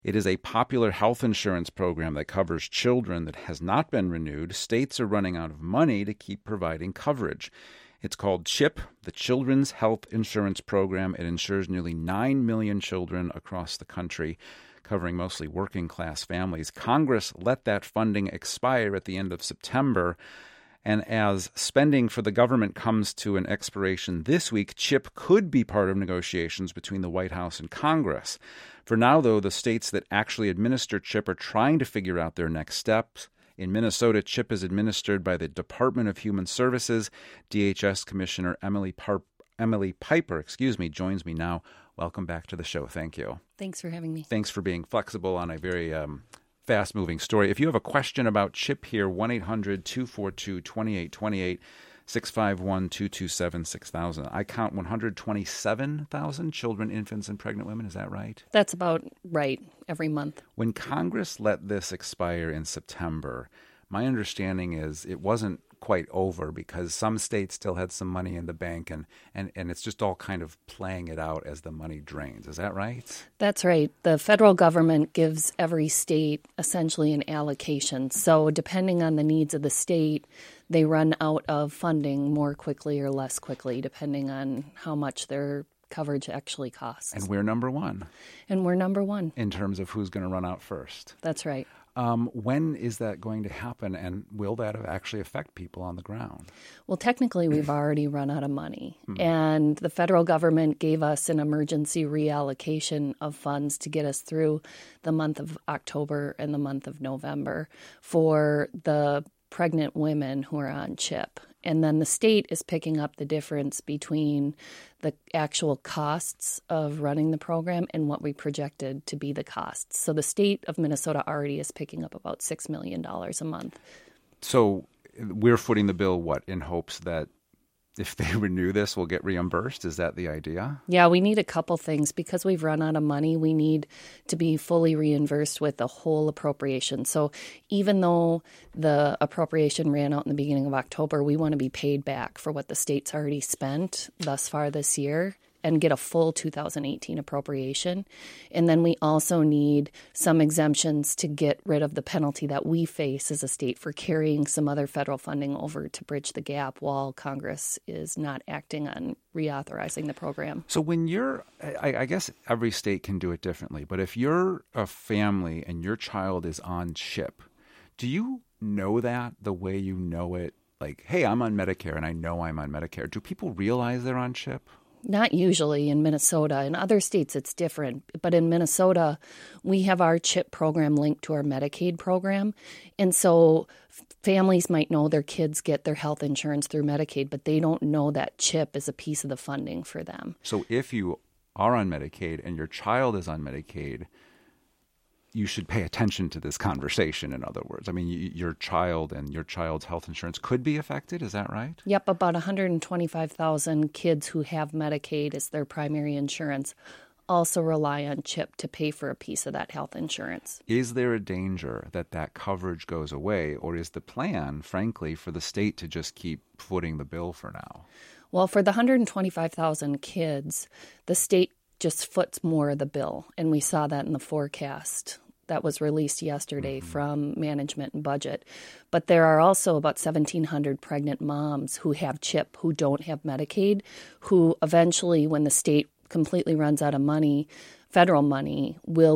It is a popular health insurance program that covers children that has not been renewed. States are running out of money to keep providing coverage. It's called CHIP, the Children's Health Insurance Program. It insures nearly 9 million children across the country, covering mostly working-class families. Congress let that funding expire at the end of September. And as spending for the government comes to an expiration this week, CHIP could be part of negotiations between the White House and Congress. For now, though, the states that actually administer CHIP are trying to figure out their next steps. In Minnesota, CHIP is administered by the Department of Human Services. DHS Commissioner Emily Piper joins me now. Welcome back to the show. Thank you. Thanks for having me. Thanks for being flexible on a very fast-moving story. If you have a question about CHIP here, 1-800-242-2828, 651-227-6000. I count 127,000 children, infants, and pregnant women. Is that right? That's about right, every month. When Congress let this expire in September, my understanding is it wasn't quite over because some states still had some money in the bank and it's just all kind of playing it out as the money drains. Is that right? That's right. The federal government gives every state essentially an allocation. So depending on the needs of the state, they run out of funding more quickly or less quickly, depending on how much their coverage actually costs. And we're number one. And we're number one. In terms of who's going to run out first. That's right. When is that going to happen, and will that actually affect people on the ground? Well, technically, we've already run out of money, and the federal government gave us an emergency reallocation of funds to get us through the month of October and the month of November for the pregnant women who are on CHIP. And then the state is picking up the difference between the actual costs of running the program and what we projected to be the costs. So the state of Minnesota already is picking up about $6 million a month. So we're footing the bill, in hopes that if they renew this, we'll get reimbursed? Is that the idea? Yeah, we need a couple things. Because we've run out of money, we need to be fully reimbursed with the whole appropriation. So even though the appropriation ran out in the beginning of October, we want to be paid back for what the state's already spent thus far this year and get a full 2018 appropriation. And then we also need some exemptions to get rid of the penalty that we face as a state for carrying some other federal funding over to bridge the gap while Congress is not acting on reauthorizing the program. So when I guess every state can do it differently, but if you're a family and your child is on CHIP, do you know that the way you know it? Like, hey, I'm on Medicare and I know I'm on Medicare. Do people realize they're on CHIP? Not usually in Minnesota. In other states, it's different. But in Minnesota, we have our CHIP program linked to our Medicaid program. And so families might know their kids get their health insurance through Medicaid, but they don't know that CHIP is a piece of the funding for them. So if you are on Medicaid and your child is on Medicaid, you should pay attention to this conversation, in other words. I mean, your child and your child's health insurance could be affected. Is that right? Yep, about 125,000 kids who have Medicaid as their primary insurance also rely on CHIP to pay for a piece of that health insurance. Is there a danger that coverage goes away, or is the plan, frankly, for the state to just keep footing the bill for now? Well, for the 125,000 kids, the state just foots more of the bill, and we saw that in the forecast that was released yesterday from Management and Budget. But there are also about 1,700 pregnant moms who have CHIP who don't have Medicaid, who eventually, when the state completely runs out of money, federal money, will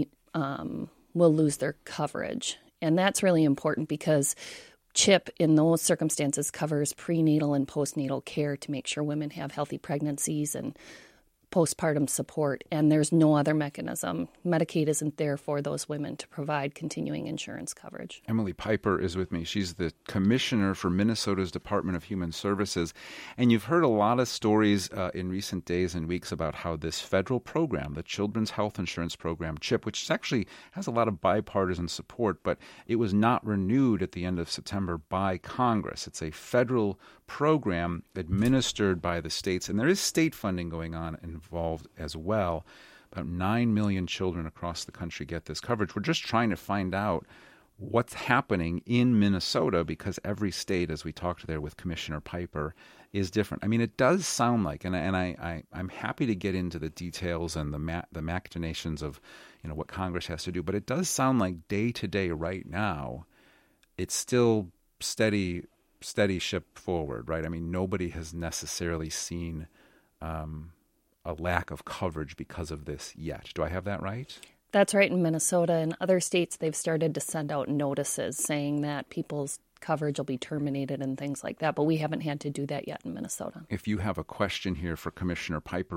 lose their coverage. And that's really important because CHIP in those circumstances covers prenatal and postnatal care to make sure women have healthy pregnancies and postpartum support, and there's no other mechanism. Medicaid isn't there for those women to provide continuing insurance coverage. Emily Piper is with me. She's the commissioner for Minnesota's Department of Human Services. And you've heard a lot of stories in recent days and weeks about how this federal program, the Children's Health Insurance Program, CHIP, which actually has a lot of bipartisan support, but it was not renewed at the end of September by Congress. It's a federal program administered by the states, and there is state funding going on involved as well. About 9 million children across the country get this coverage. We're just trying to find out what's happening in Minnesota, because every state, as we talked there with Commissioner Piper, is different. I mean, it does sound like, and I'm happy to get into the details and the machinations of, what Congress has to do, but it does sound like day to day right now, it's still steady ship forward, right? I mean, nobody has necessarily seen a lack of coverage because of this yet. Do I have that right? That's right. In Minnesota and other states, they've started to send out notices saying that people's coverage will be terminated and things like that, but we haven't had to do that yet in Minnesota. If you have a question here for Commissioner Piper,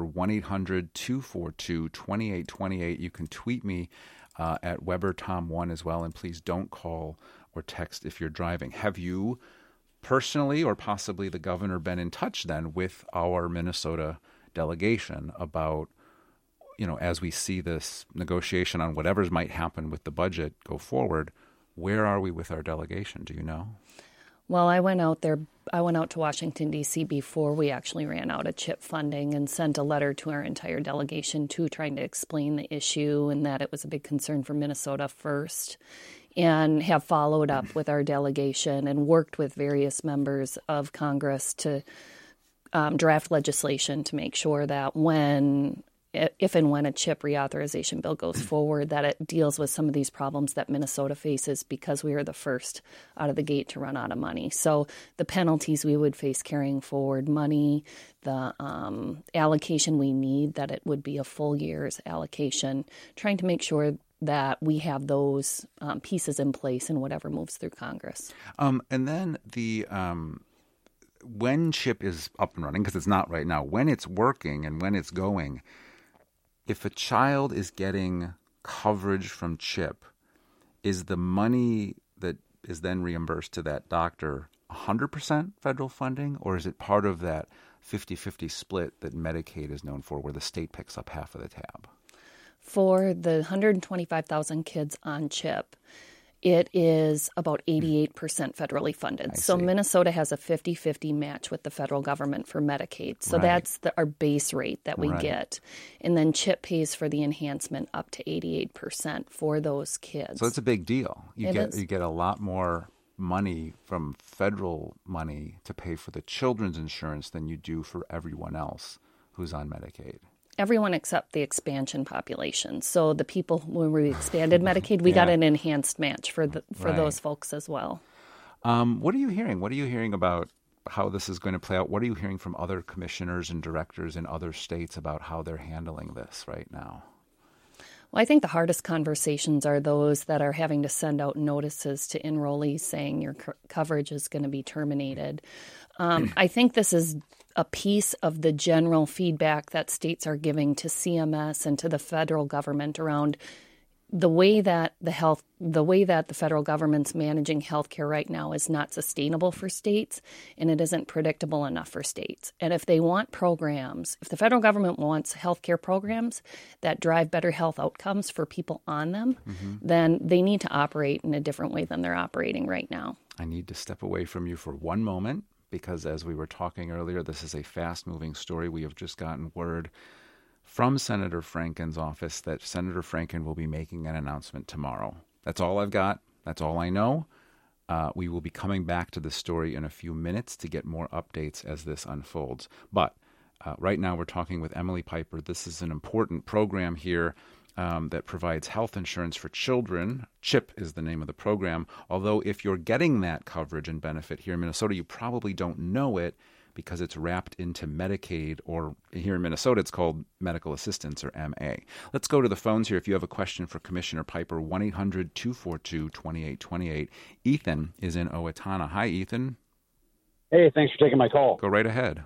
1-800-242-2828. You can tweet me at WeberTom1 as well, and please don't call or text if you're driving. Have you personally or possibly the governor been in touch then with our Minnesota delegation about, as we see this negotiation on whatever might happen with the budget go forward, where are we with our delegation? Do you know? Well, I went out to Washington, D.C. before we actually ran out of CHIP funding and sent a letter to our entire delegation too, trying to explain the issue and that it was a big concern for Minnesota first, and have followed up with our delegation and worked with various members of Congress to draft legislation to make sure that if and when a CHIP reauthorization bill goes forward, that it deals with some of these problems that Minnesota faces because we are the first out of the gate to run out of money. So the penalties we would face carrying forward money, the allocation we need, that it would be a full year's allocation, trying to make sure that we have those pieces in place in whatever moves through Congress. And then when CHIP is up and running, because it's not right now, when it's working and when it's going, if a child is getting coverage from CHIP, is the money that is then reimbursed to that doctor 100% federal funding, or is it part of that 50-50 split that Medicaid is known for, where the state picks up half of the tab? For the 125,000 kids on CHIP, it is about 88% federally funded. So Minnesota has a 50-50 match with the federal government for Medicaid. So that's our base rate that we get. And then CHIP pays for the enhancement up to 88% for those kids. So it's a big deal. You get a lot more money from federal money to pay for the children's insurance than you do for everyone else who's on Medicaid. Everyone except the expansion population. So the people, when we expanded Medicaid, we got an enhanced match for those folks as well. What are you hearing? What are you hearing about how this is going to play out? What are you hearing from other commissioners and directors in other states about how they're handling this right now? Well, I think the hardest conversations are those that are having to send out notices to enrollees saying your coverage is going to be terminated. I think this is a piece of the general feedback that states are giving to CMS and to the federal government around the way that the federal government's managing healthcare right now is not sustainable for states, and it isn't predictable enough for states. And if they want programs, if the federal government wants healthcare programs that drive better health outcomes for people on them, then they need to operate in a different way than they're operating right now. I need to step away from you for one moment, because as we were talking earlier, this is a fast-moving story. We have just gotten word from Senator Franken's office that Senator Franken will be making an announcement tomorrow. That's all I've got. That's all I know. We will be coming back to this story in a few minutes to get more updates as this unfolds. But right now we're talking with Emily Piper. This is an important program here that provides health insurance for children. CHIP is the name of the program. Although if you're getting that coverage and benefit here in Minnesota, you probably don't know it because it's wrapped into Medicaid, or here in Minnesota, it's called medical assistance, or MA. Let's go to the phones here. If you have a question for Commissioner Piper, 1-800-242-2828. Ethan is in Owatonna. Hi, Ethan. Hey, thanks for taking my call. Go right ahead.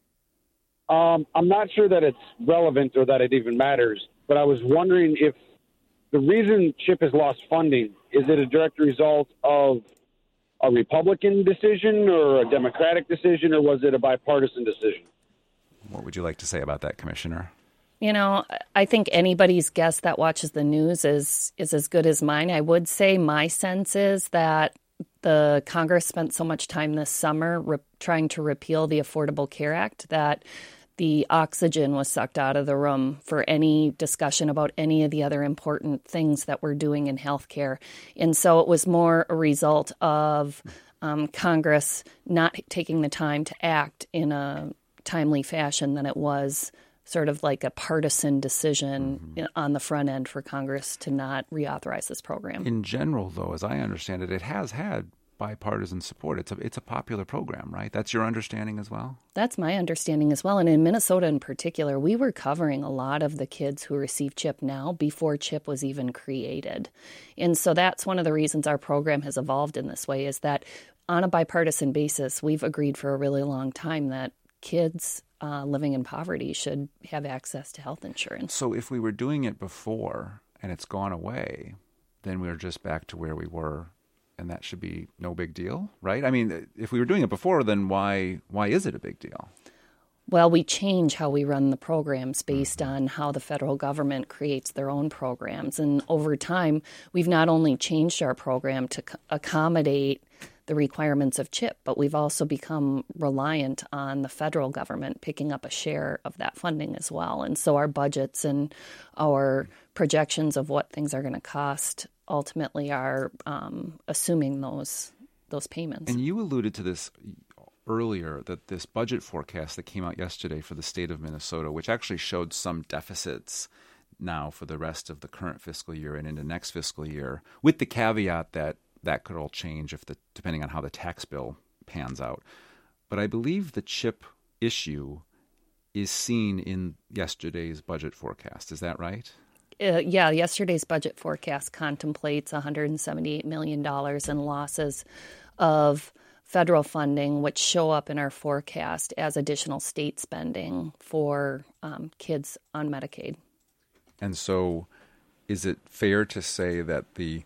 I'm not sure that it's relevant or that it even matters, but I was wondering if the reason CHIP has lost funding, is it a direct result of a Republican decision or a Democratic decision, or was it a bipartisan decision? What would you like to say about that, Commissioner? I think anybody's guess that watches the news is as good as mine. I would say my sense is that the Congress spent so much time this summer trying to repeal the Affordable Care Act that the oxygen was sucked out of the room for any discussion about any of the other important things that we're doing in healthcare. And so it was more a result of Congress not taking the time to act in a timely fashion than it was sort of like a partisan decision on the front end for Congress to not reauthorize this program. In general, though, as I understand it, it has had bipartisan support. It's a popular program, right? That's your understanding as well? That's my understanding as well. And in Minnesota in particular, we were covering a lot of the kids who receive CHIP now before CHIP was even created. And so that's one of the reasons our program has evolved in this way, is that on a bipartisan basis, we've agreed for a really long time that kids living in poverty should have access to health insurance. So if we were doing it before and it's gone away, then we're just back to where we were, and that should be no big deal, right? I mean, if we were doing it before, then why is it a big deal? Well, we change how we run the programs based on how the federal government creates their own programs. And over time, we've not only changed our program to accommodate the requirements of CHIP, but we've also become reliant on the federal government picking up a share of that funding as well. And so our budgets and our projections of what things are going to cost ultimately are assuming those payments. And you alluded to this earlier, that this budget forecast that came out yesterday for the state of Minnesota, which actually showed some deficits now for the rest of the current fiscal year and into next fiscal year, with the caveat that that could all change depending on how the tax bill pans out. But I believe the CHIP issue is seen in yesterday's budget forecast. Is that right? Yeah, yesterday's budget forecast contemplates $178 million in losses of federal funding, which show up in our forecast as additional state spending for kids on Medicaid. And so is it fair to say that the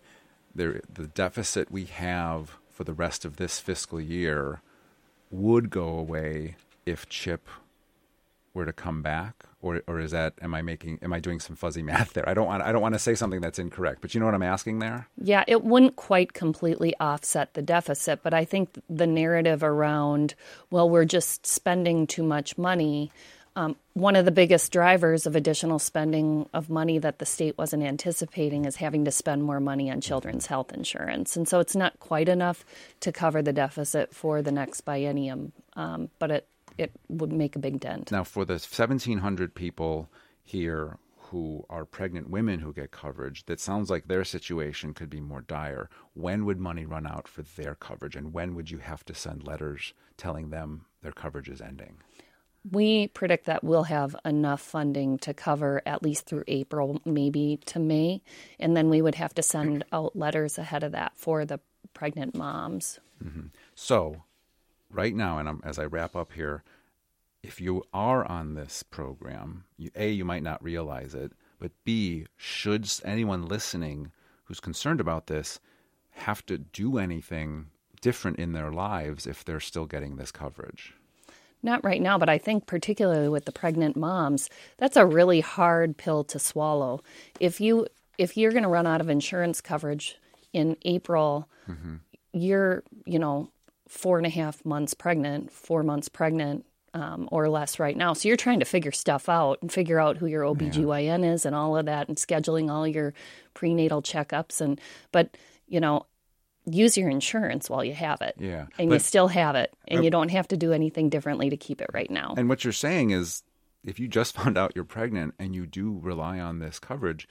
deficit we have for the rest of this fiscal year would go away if CHIP were to come back, or is that am I doing some fuzzy math there? I don't want to say something that's incorrect, but you know what I'm asking there? Yeah, it wouldn't quite completely offset the deficit, but I think the narrative around, well, we're just spending too much money. One of the biggest drivers of additional spending of money that the state wasn't anticipating is having to spend more money on children's health insurance. And so it's not quite enough to cover the deficit for the next biennium, but it would make a big dent. Now, for the 1,700 people here who are pregnant women who get coverage, that sounds like their situation could be more dire. When would money run out for their coverage, and when would you have to send letters telling them their coverage is ending? We predict that we'll have enough funding to cover at least through April, maybe to May, and then we would have to send out letters ahead of that for the pregnant moms. Mm-hmm. So right now, and as I wrap up here, if you are on this program, you might not realize it, but B, should anyone listening who's concerned about this have to do anything different in their lives if they're still getting this coverage? Not right now, but I think particularly with the pregnant moms, that's a really hard pill to swallow. If you're going to run out of insurance coverage in April, you're 4.5 months pregnant, 4 months pregnant, or less right now. So you're trying to figure stuff out and figure out who your OBGYN is and all of that, and scheduling all your prenatal checkups. But use your insurance while you have it. Yeah. And you still have it. And you don't have to do anything differently to keep it right now. And what you're saying is, if you just found out you're pregnant and you do rely on this coverage,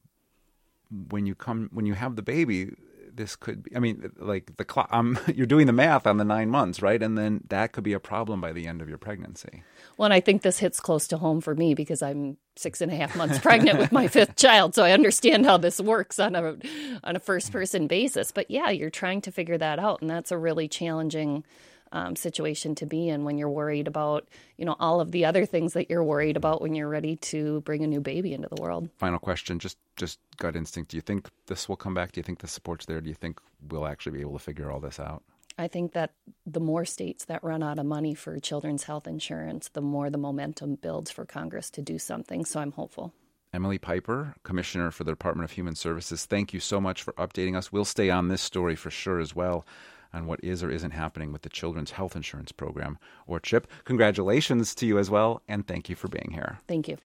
when you have the baby, this could be, you're doing the math on the 9 months, right? And then that could be a problem by the end of your pregnancy. Well, and I think this hits close to home for me because I'm 6.5 months pregnant with my 5th child. So I understand how this works on a first person basis. But yeah, you're trying to figure that out. And that's a really challenging situation to be in when you're worried about, all of the other things that you're worried about when you're ready to bring a new baby into the world. Final question, just gut instinct. Do you think this will come back? Do you think the support's there? Do you think we'll actually be able to figure all this out? I think that the more states that run out of money for children's health insurance, the more the momentum builds for Congress to do something. So I'm hopeful. Emily Piper, Commissioner for the Department of Human Services, thank you so much for updating us. We'll stay on this story for sure as well. on what is or isn't happening with the Children's Health Insurance Program, or CHIP. Congratulations to you as well, and thank you for being here. Thank you.